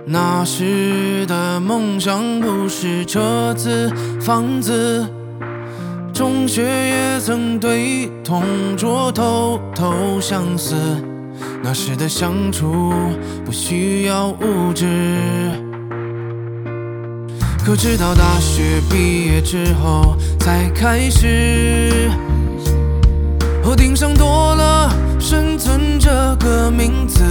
那时的梦想不是车子、房子，中学也曾对同桌偷偷相思。那时的相处不需要物质，可直到大学毕业之后，才开始头顶上多了生存这个名字。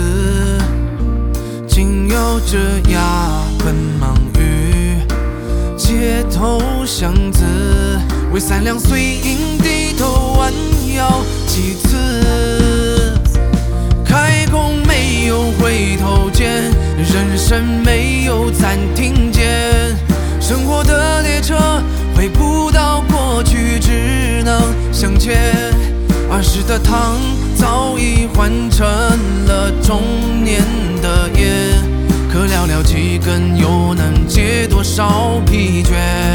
仅有这压本忙于街头巷子，为3两碎银低头弯腰几次。开弓没有回头箭，人生没有暂停键。生活的列车回不到过去，只能向前。20的糖早已换成了中年的烟，可寥寥几根又能解多少疲倦？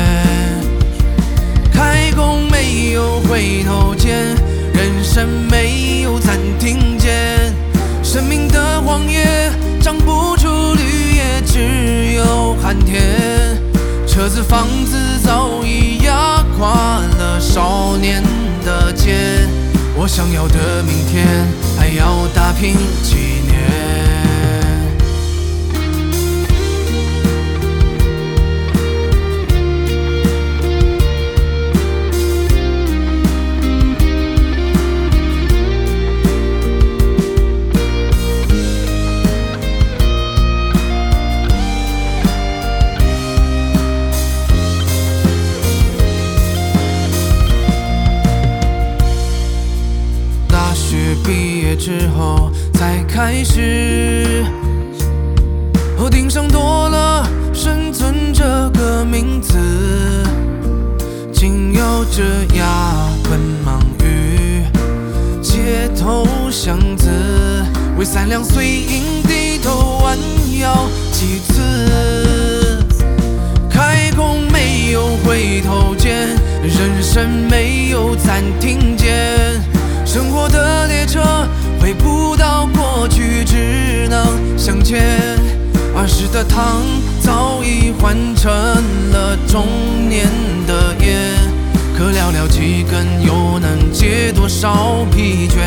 开弓没有回头箭，人生没有暂停键。生命的荒野长不出绿叶，只有寒天。车子房子早已压垮了少年的肩，我想要的明天还要打拼几年。毕业之后才开始，头顶上多了生存这个名字。仅有这压本忙于街头巷子，为3两碎银低头弯腰几次。开弓没有回头箭，人生没有暂停键。生活的列车回不到过去，只能向前。20的糖早已换成了中年的烟，可寥寥几根又能解多少疲倦？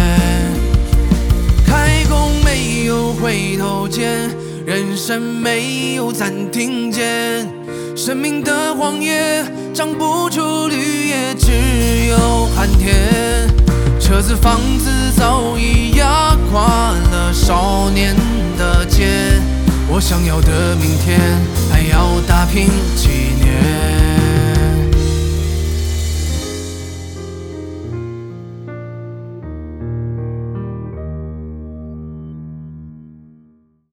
开弓没有回头箭，人生没有暂停键。生命的荒野长不出绿叶，只有寒天。车子房子早已压垮了少年的肩，我想要的明天还要打拼